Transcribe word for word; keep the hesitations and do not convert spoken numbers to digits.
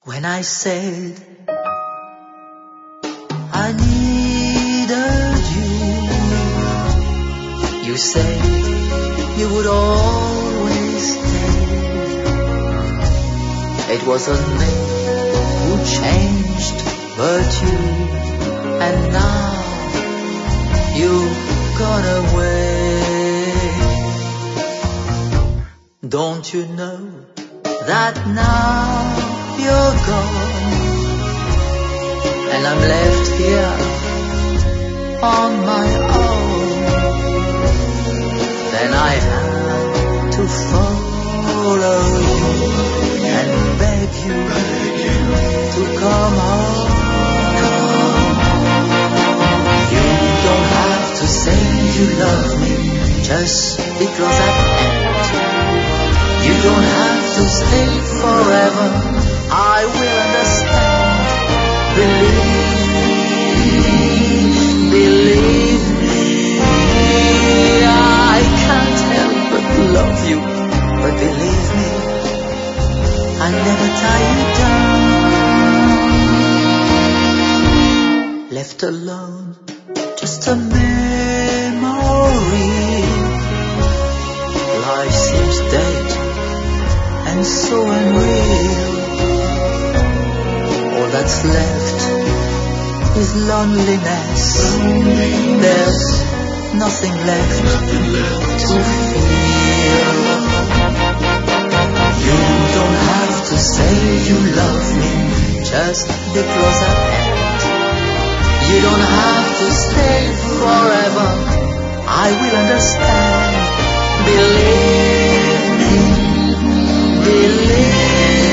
When I said I needed you, you said you would always stay. It wasn't me who changed, but you. And now you've gone away. Don't you know that now you're gone, and I'm left here on my own? Then I had to follow you and beg you, beg you to come home. You don't have to say you love me just because I can't. You don't have to stay forever, I will understand. Believe me, believe me, I can't help but love you. But believe me, I'll never tie you down. Left alone, just a memory. Life seems dead and so unreal. All that's left is loneliness. loneliness. There's nothing left, nothing left to feel. You don't have to say you love me just because I can't. You don't have to stay forever, I will understand. Believe me, believe me.